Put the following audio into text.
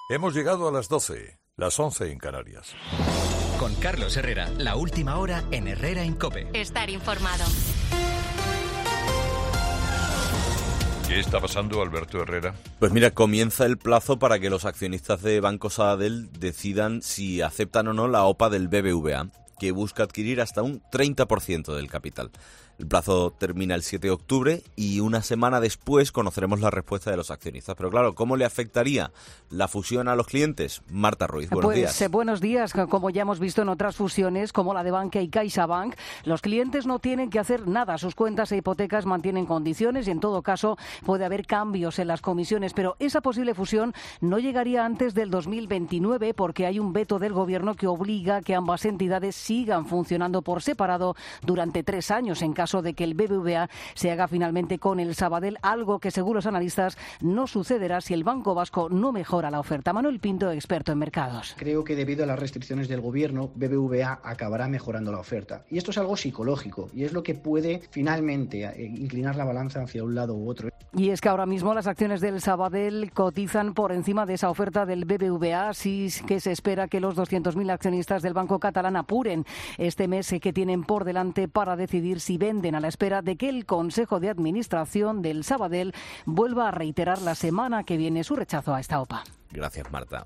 Hemos llegado a las 12, las 11 en Canarias. Con Carlos Herrera, la última hora en Herrera en COPE. Estar informado. ¿Qué está pasando, Alberto Herrera? Pues mira, comienza el plazo para que los accionistas de Banco Sabadell decidan si aceptan o no la OPA del BBVA, que busca adquirir hasta un 30% del capital. El plazo termina el 7 de octubre y una semana después conoceremos la respuesta de los accionistas. Pero claro, ¿cómo le afectaría la fusión a los clientes? Marta Ruiz, buenos días. Buenos días. Como ya hemos visto en otras fusiones, como la de Bankia y CaixaBank, los clientes no tienen que hacer nada. Sus cuentas e hipotecas mantienen condiciones y en todo caso puede haber cambios en las comisiones. Pero esa posible fusión no llegaría antes del 2029 porque hay un veto del Gobierno que obliga a que ambas entidades sigan funcionando por separado durante 3 años en caso de que el BBVA se haga finalmente con el Sabadell, algo que según los analistas no sucederá si el Banco Vasco no mejora la oferta. Manuel Pinto, experto en mercados. Creo que debido a las restricciones del Gobierno, BBVA acabará mejorando la oferta. Y esto es algo psicológico y es lo que puede finalmente inclinar la balanza hacia un lado u otro. Y es que ahora mismo las acciones del Sabadell cotizan por encima de esa oferta del BBVA, así que se espera que los 200.000 accionistas del Banco Catalán apuren este mes que tienen por delante para decidir si venden, a la espera de que el Consejo de Administración del Sabadell vuelva a reiterar la semana que viene su rechazo a esta OPA. Gracias, Marta.